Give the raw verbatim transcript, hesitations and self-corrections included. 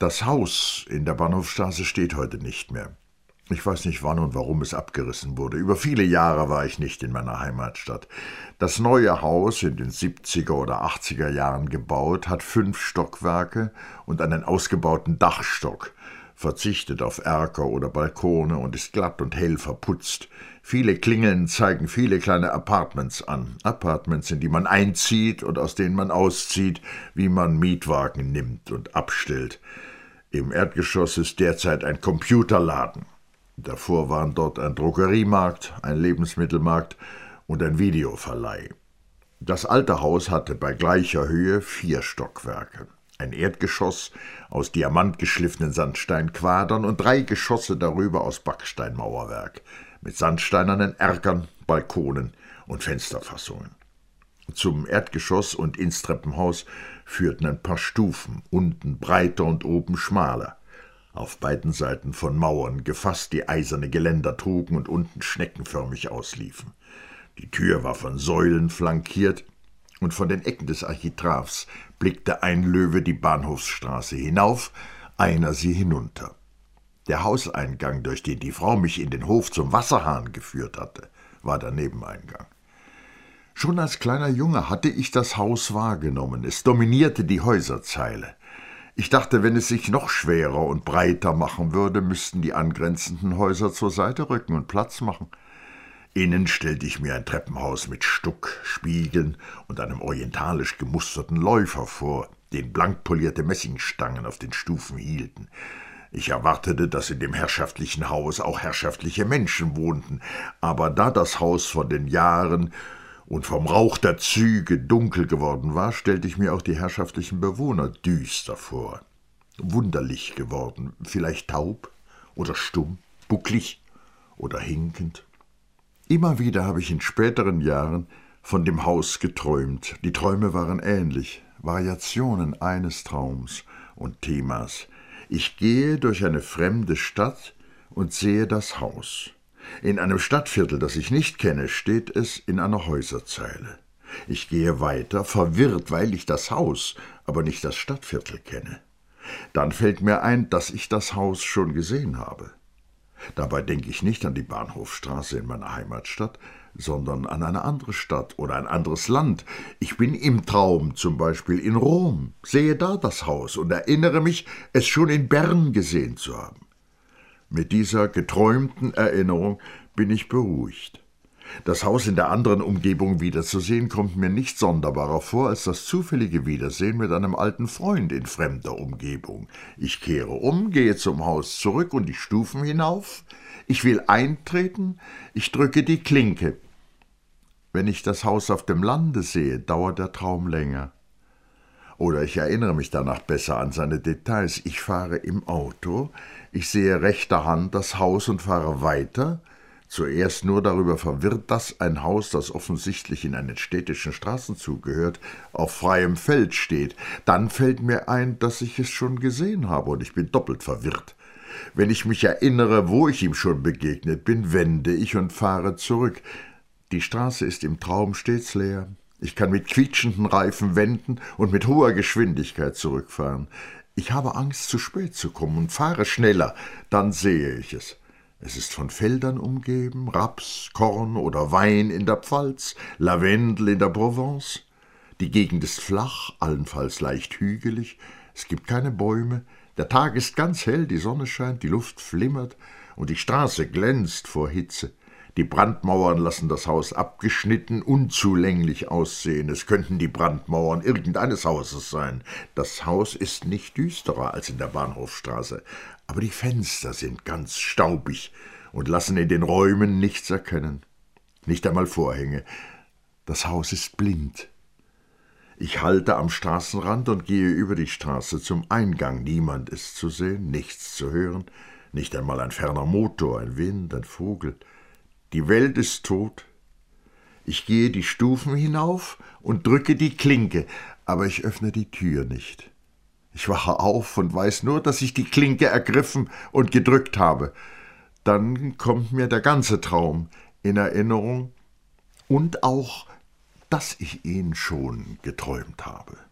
Das Haus in der Bahnhofstraße steht heute nicht mehr. Ich weiß nicht, wann und warum es abgerissen wurde. Über viele Jahre war ich nicht in meiner Heimatstadt. Das neue Haus, in den siebziger oder achtziger Jahren gebaut, hat fünf Stockwerke und einen ausgebauten Dachstock, verzichtet auf Erker oder Balkone und ist glatt und hell verputzt. Viele Klingeln zeigen viele kleine Apartments an. Apartments, in die man einzieht und aus denen man auszieht, wie man Mietwagen nimmt und abstellt. Im Erdgeschoss ist derzeit ein Computerladen. Davor waren dort ein Drogeriemarkt, ein Lebensmittelmarkt und ein Videoverleih. Das alte Haus hatte bei gleicher Höhe vier Stockwerke. Ein Erdgeschoss aus diamantgeschliffenen Sandsteinquadern und drei Geschosse darüber aus Backsteinmauerwerk, mit sandsteinernen Erkern, Balkonen und Fensterfassungen. Zum Erdgeschoss und ins Treppenhaus führten ein paar Stufen, unten breiter und oben schmaler, auf beiden Seiten von Mauern gefasst, die eiserne Geländer trugen und unten schneckenförmig ausliefen. Die Tür war von Säulen flankiert, und von den Ecken des Architraves blickte ein Löwe die Bahnhofsstraße hinauf, einer sie hinunter. Der Hauseingang, durch den die Frau mich in den Hof zum Wasserhahn geführt hatte, war der Nebeneingang. Schon als kleiner Junge hatte ich das Haus wahrgenommen. Es dominierte die Häuserzeile. Ich dachte, wenn es sich noch schwerer und breiter machen würde, müssten die angrenzenden Häuser zur Seite rücken und Platz machen. Innen stellte ich mir ein Treppenhaus mit Stuck, Spiegeln und einem orientalisch gemusterten Läufer vor, den blank polierte Messingstangen auf den Stufen hielten. Ich erwartete, dass in dem herrschaftlichen Haus auch herrschaftliche Menschen wohnten, aber da das Haus von den Jahren und vom Rauch der Züge dunkel geworden war, stellte ich mir auch die herrschaftlichen Bewohner düster vor. Wunderlich geworden, vielleicht taub oder stumm, bucklig oder hinkend. Immer wieder habe ich in späteren Jahren von dem Haus geträumt. Die Träume waren ähnlich, Variationen eines Traums und Themas. Ich gehe durch eine fremde Stadt und sehe das Haus. In einem Stadtviertel, das ich nicht kenne, steht es in einer Häuserzeile. Ich gehe weiter, verwirrt, weil ich das Haus, aber nicht das Stadtviertel kenne. Dann fällt mir ein, dass ich das Haus schon gesehen habe. Dabei denke ich nicht an die Bahnhofstraße in meiner Heimatstadt, sondern an eine andere Stadt oder ein anderes Land. Ich bin im Traum zum Beispiel in Rom, sehe da das Haus und erinnere mich, es schon in Bern gesehen zu haben. Mit dieser geträumten Erinnerung bin ich beruhigt. Das Haus in der anderen Umgebung wiederzusehen, kommt mir nicht sonderbarer vor als das zufällige Wiedersehen mit einem alten Freund in fremder Umgebung. Ich kehre um, gehe zum Haus zurück und die Stufen hinauf. Ich will eintreten, ich drücke die Klinke. Wenn ich das Haus auf dem Lande sehe, dauert der Traum länger. Oder ich erinnere mich danach besser an seine Details. Ich fahre im Auto, ich sehe rechter Hand das Haus und fahre weiter, zuerst nur darüber verwirrt, dass ein Haus, das offensichtlich in einen städtischen Straßenzug gehört, auf freiem Feld steht. Dann fällt mir ein, dass ich es schon gesehen habe, und ich bin doppelt verwirrt. Wenn ich mich erinnere, wo ich ihm schon begegnet bin, wende ich und fahre zurück. Die Straße ist im Traum stets leer. Ich kann mit quietschenden Reifen wenden und mit hoher Geschwindigkeit zurückfahren. Ich habe Angst, zu spät zu kommen und fahre schneller. Dann sehe ich es. Es ist von Feldern umgeben, Raps, Korn oder Wein in der Pfalz, Lavendel in der Provence. Die Gegend ist flach, allenfalls leicht hügelig. Es gibt keine Bäume. Der Tag ist ganz hell, die Sonne scheint, die Luft flimmert und die Straße glänzt vor Hitze. Die Brandmauern lassen das Haus abgeschnitten, unzulänglich aussehen. Es könnten die Brandmauern irgendeines Hauses sein. Das Haus ist nicht düsterer als in der Bahnhofstraße, aber die Fenster sind ganz staubig und lassen in den Räumen nichts erkennen. Nicht einmal Vorhänge. Das Haus ist blind. Ich halte am Straßenrand und gehe über die Straße zum Eingang. Niemand ist zu sehen, nichts zu hören, nicht einmal ein ferner Motor, ein Wind, ein Vogel. Die Welt ist tot. Ich gehe die Stufen hinauf und drücke die Klinke, aber ich öffne die Tür nicht. Ich wache auf und weiß nur, dass ich die Klinke ergriffen und gedrückt habe. Dann kommt mir der ganze Traum in Erinnerung und auch, dass ich ihn schon geträumt habe.